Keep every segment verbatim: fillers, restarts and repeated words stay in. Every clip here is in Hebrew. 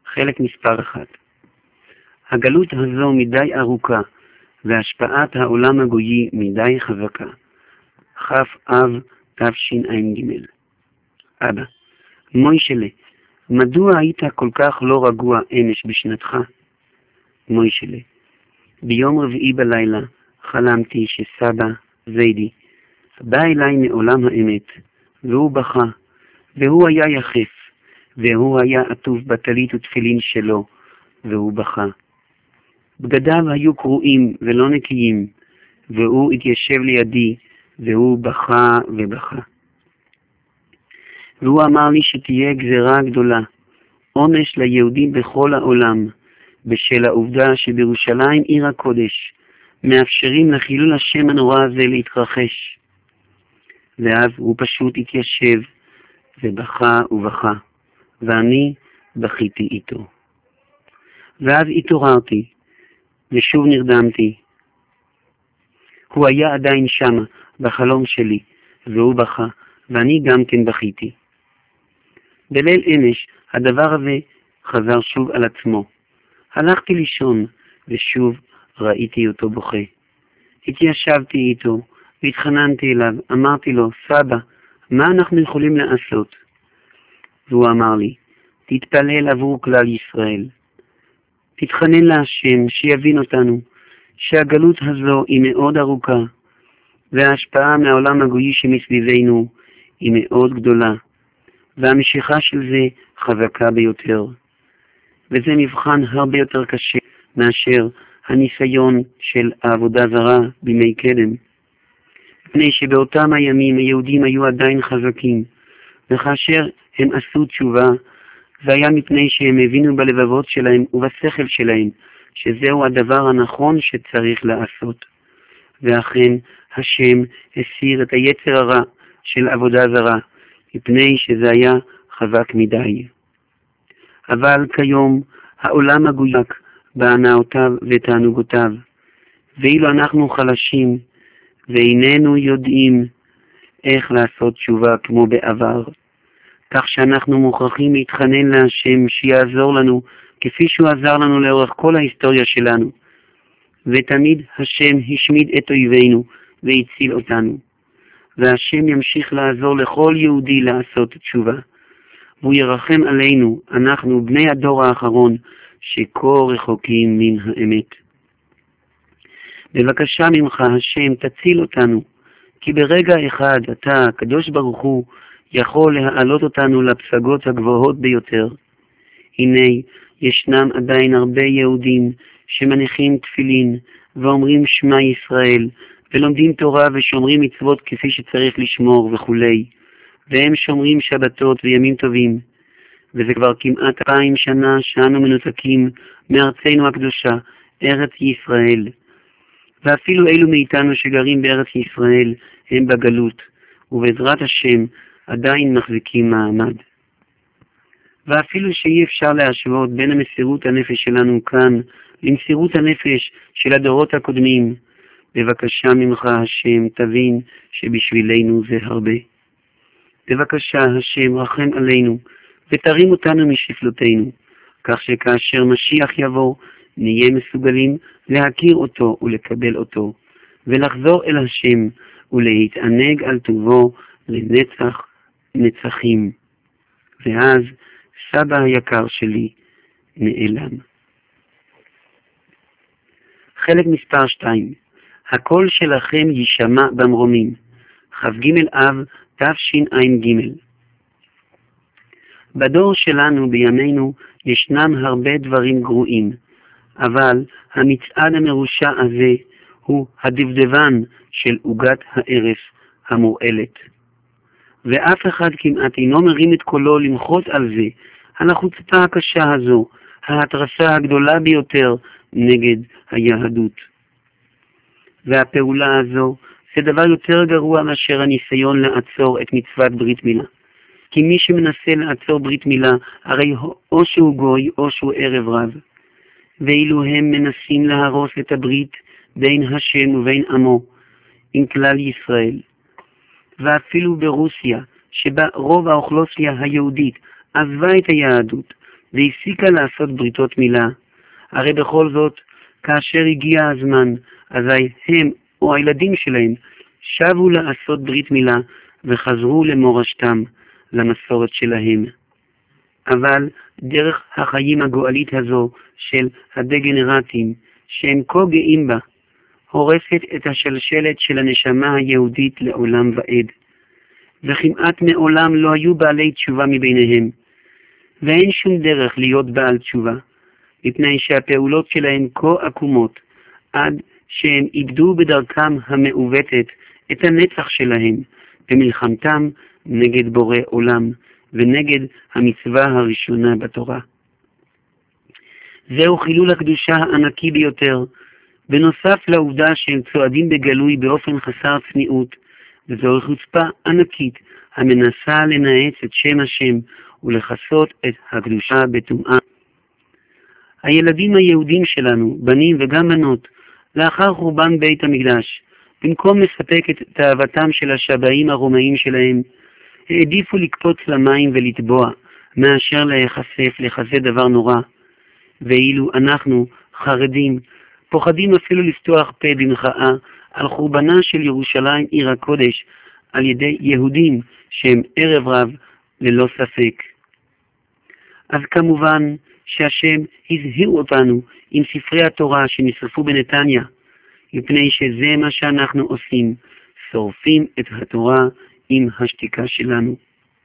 חלק מספר אחד. הגלות הזו מדי ארוכה, והשפעת העולם הגויי מדי חזקה. כף אב תשע"ג. אבא, מוישלה, מדוע היית כל כך לא רגוע אמש בשנתך? מוישלה, ביום רביעי בלילה חלמתי שסבא זיידי בא אליי מעולם האמת, והוא בכה, והוא היה יחף, והוא היה עטוף בטלית ותפילין שלו, והוא בכה. בגדיו היו קרועים ולא נקיים, והוא התיישב לידי, והוא בכה ובכה. והוא אמר לי שתהיה גזרה גדולה, עונש ליהודים בכל העולם, בשל העובדה שבירושלים עיר הקודש, מאפשרים לחילול השם הנורא הזה להתרחש. ואז הוא פשוט התיישב, ובכה ובכה, ואני בכיתי איתו. ואז התעוררתי, ושוב נרדמתי. הוא היה עדיין שם, בחלום שלי, והוא בכה, ואני גם כן בכיתי. בליל אמש, הדבר הזה חזר שוב על עצמו. הלכתי לישון, ושוב ראיתי אותו בוכה. התיישבתי איתו, והתחננתי אליו, אמרתי לו, סבא, מה אנחנו יכולים לעשות? והוא אמר לי, תתפלל עבור כלל ישראל. תתחנן להשם שיבין אותנו, שהגלות הזו היא מאוד ארוכה, וההשפעה מהעולם הגויי שמסביבנו היא מאוד גדולה, והמשיכה של זה חזקה ביותר. וזה מבחן הרבה יותר קשה מאשר הניסיון של העבודה זרה בימי קדם. מפני שבאותם הימים היהודים היו עדיין חזקים, וכאשר הם עשו תשובה, זה היה מפני שהם הבינו בלבבות שלהם ובשכל שלהם שזהו הדבר הנכון שצריך לעשות. ואכן השם הסיר את היצר הרע של עבודה זרה, מפני שזה היה חזק מדי. אבל כיום העולם מגויק בהנאותיו ותענוגותיו, ואילו אנחנו חלשים ואיננו יודעים איך לעשות תשובה כמו בעבר, כך שאנחנו מוכרחים להתחנן להשם שיעזור לנו כפי שהוא עזר לנו לאורך כל ההיסטוריה שלנו. ותמיד השם השמיד את אויבינו והציל אותנו. והשם ימשיך לעזור לכל יהודי לעשות תשובה. והוא ירחם עלינו, אנחנו בני הדור האחרון שכה רחוקים מן האמת. בבקשה ממך השם תציל אותנו, כי ברגע אחד אתה, הקדוש ברוך הוא, יכול להעלות אותנו לפסגות הגבוהות ביותר. הנה, ישנם עדיין הרבה יהודים שמניחים תפילין ואומרים שמע ישראל, ולומדים תורה ושומרים מצוות כפי שצריך לשמור וכו'. והם שומרים שבתות וימים טובים. וזה כבר כמעט אלפיים שנה שאנו מנותקים מארצנו הקדושה, ארץ ישראל. ואפילו אלו מאיתנו שגרים בארץ ישראל הם בגלות, ובעזרת השם עדיין מחזיקים מעמד. ואפילו שאי אפשר להשוות בין המסירות הנפש שלנו כאן למסירות הנפש של הדורות הקודמים, בבקשה ממך השם תבין שבשבילנו זה הרבה. בבקשה השם רחם עלינו ותרים אותנו משפלותינו, כך שכאשר משיח יבוא נהיה מסוגלים להכיר אותו ולקבל אותו, ולחזור אל השם ולהתענג על טובו לנצח נצחים. ואז סבא היקר שלי נעלם. חלק מספר שתיים. הקול שלכם יישמע במרומים. כ"ג אב תשע"ג. בדור שלנו בימינו ישנם הרבה דברים גרועים, אבל המצעד המרושע הזה הוא הדבדבן של עוגת הערס המורעלת. ואף אחד כמעט אינו מרים את קולו למחות על זה, על החוצפה הקשה הזו, ההתרסה הגדולה ביותר נגד היהדות. והפעולה הזו זה דבר יותר גרוע מאשר הניסיון לעצור את מצוות ברית מילה. כי מי שמנסה לעצור ברית מילה, הרי או שהוא גוי או שהוא ערב רב. ואילו הם מנסים להרוס את הברית בין השם ובין עמו, עם כלל ישראל. ואפילו ברוסיה, שבה רוב האוכלוסייה היהודית עזבה את היהדות, והפסיקה לעשות בריתות מילה. הרי בכל זאת, כאשר הגיע הזמן, אזי הם או הילדים שלהם שבו לעשות ברית מילה וחזרו למורשתם, למסורת שלהם. אבל דרך החיים הגואלית הזו של הדגנרטים, שהם כה גאים בה, הורסת את השלשלת של הנשמה היהודית לעולם ועד. וכמעט מעולם לא היו בעלי תשובה מביניהם, ואין שום דרך להיות בעל תשובה, מפני שהפעולות שלהם כה עקומות, עד שהם איבדו בדרכם המעוותת את הנצח שלהם, במלחמתם נגד בורא עולם, ונגד המצווה הראשונה בתורה. זהו חילול הקדושה הענקי ביותר, בנוסף לעובדה שהם צועדים בגלוי באופן חסר צניעות, וזוהי חוצפה ענקית המנסה לנאץ את שם השם ולחסות את הקדושה בטומאה. הילדים היהודים שלנו, בנים וגם בנות, לאחר חורבן בית המקדש, במקום לספק את תאוותם של השבעים הרומאים שלהם, העדיפו לקפוץ למים ולטבוע, מאשר להיחשף לכזה דבר נורא. ואילו אנחנו, חרדים, פוחדים אפילו לפתוח פה במחאה על חורבנה של ירושלים עיר הקודש, על ידי יהודים שהם ערב רב ללא ספק. אז כמובן שהשם הזהיר אותנו עם ספרי התורה שנשרפו בנתניה, מפני שזה מה שאנחנו עושים, שורפים את התורה עם השתיקה שלנו.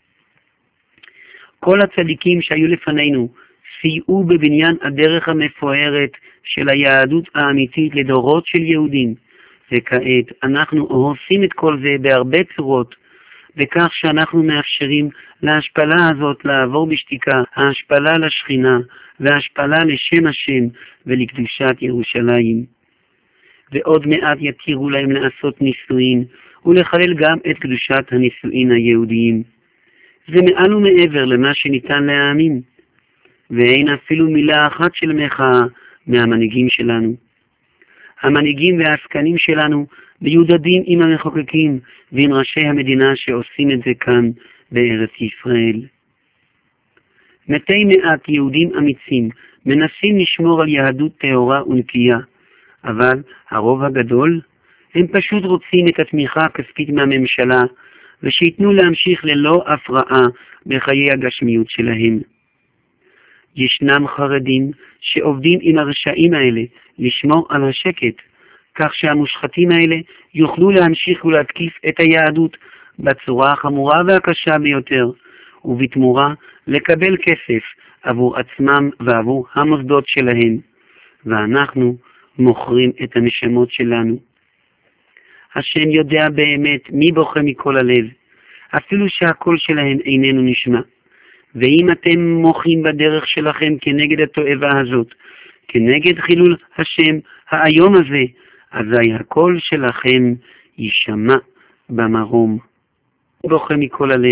כל הצדיקים שהיו לפנינו סייעו בבניין הדרך המפוארת של היהדות האמיתית לדורות של יהודים, וכעת אנחנו עושים את כל זה בהרבה צורות, בכך שאנחנו מאפשרים להשפלה הזאת לעבור בשתיקה, ההשפלה לשכינה וההשפלה לשם השם ולקדושת ירושלים. ועוד מעט יתירו להם לעשות נישואין ולחלל גם את קדושת הנישואין היהודיים. זה מעל ומעבר למה שניתן להאמין, ואין אפילו מילה אחת של מחאה מהמנהיגים שלנו. המנהיגים והעסקנים שלנו מיודדים עם המחוקקים ועם ראשי המדינה שעושים את זה כאן בארץ ישראל. מתי מעט יהודים אמיצים מנסים לשמור על יהדות טהורה ונקייה, אבל הרוב הגדול הם פשוט רוצים את התמיכה הכספית מהממשלה, ושיתנו להמשיך ללא הפרעה בחיי הגשמיות שלהם. ישנם חרדים שעובדים עם הרשעים האלה לשמור על השקט, כך שהמושחתים האלה יוכלו להמשיך ולהתקיף את היהדות בצורה החמורה והקשה ביותר, ובתמורה לקבל כסף עבור עצמם ועבור המוסדות שלהם, ואנחנו מוכרים את הנשמות שלנו. השם יודע באמת מי בוכה מכל הלב, אפילו שהקול שלהם איננו נשמע. ואם אתם מוחים בדרך שלכם כנגד התועבה הזאת, כנגד חילול השם היום הזה, אזי הקול שלכם יישמע במרום. בוכה מכל הלב.